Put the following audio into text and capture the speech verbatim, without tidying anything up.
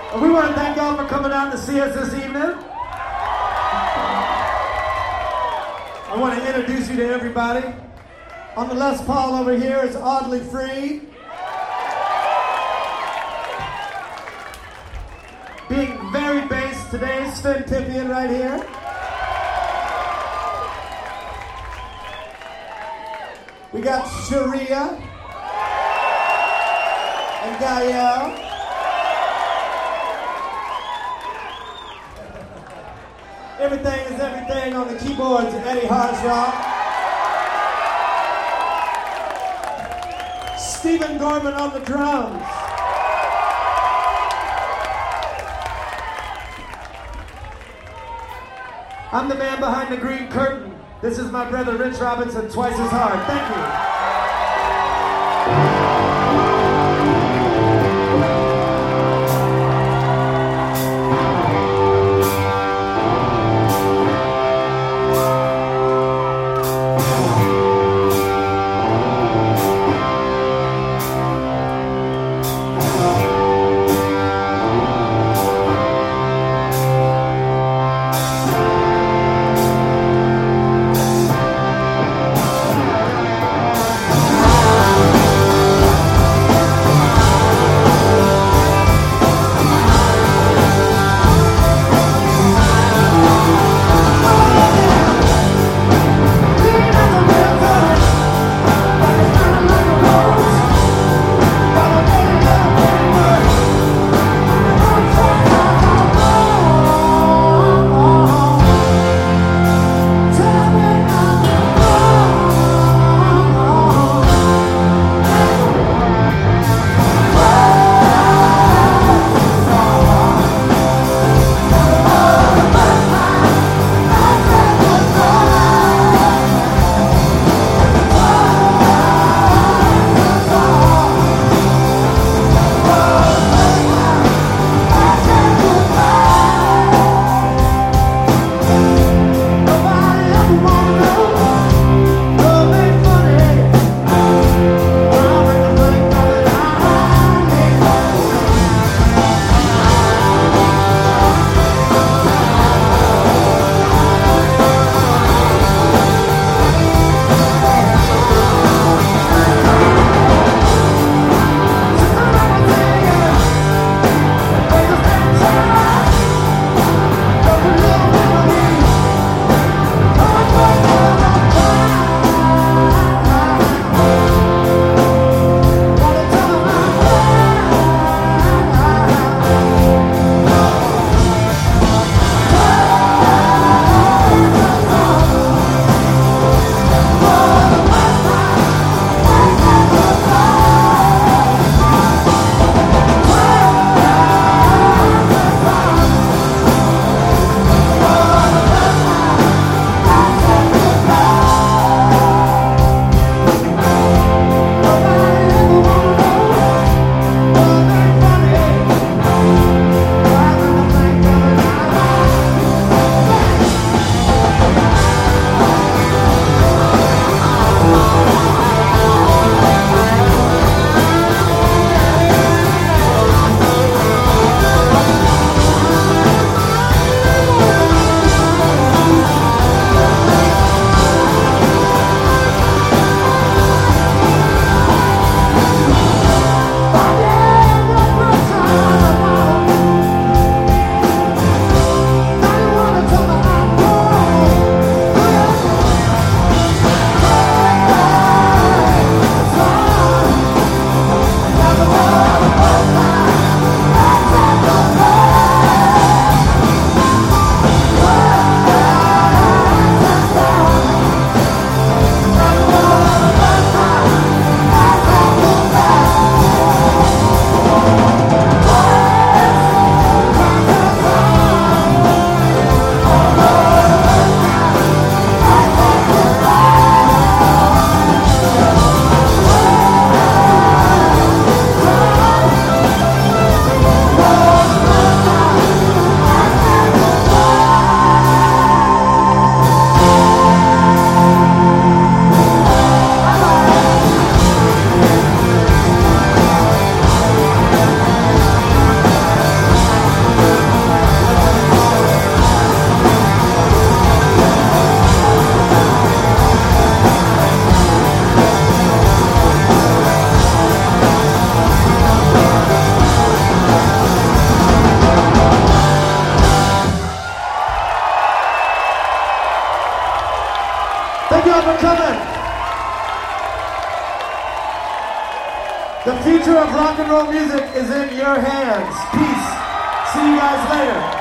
We want to thank y'all for coming out to see us this evening. I want to introduce you to everybody. On the Les Paul over here is Audley Free. Being very bass today, Sven Pippian right here. We got Sharia and Gael. Everything is everything on the keyboards, Eddie Harshaw. Stephen Gorman on the drums. I'm the man behind the green curtain. This is my brother Rich Robinson, twice as hard. Thank you. for coming. The future of rock and roll music is in your hands. Peace. See you guys later.